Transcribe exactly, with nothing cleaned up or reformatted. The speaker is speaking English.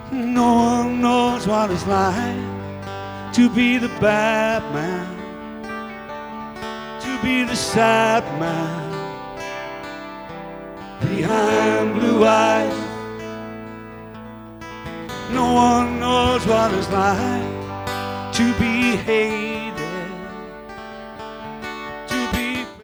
No one knows what it's like to be the bad man, to be the sad man behind blue eyes. No one knows what it's like to be hated,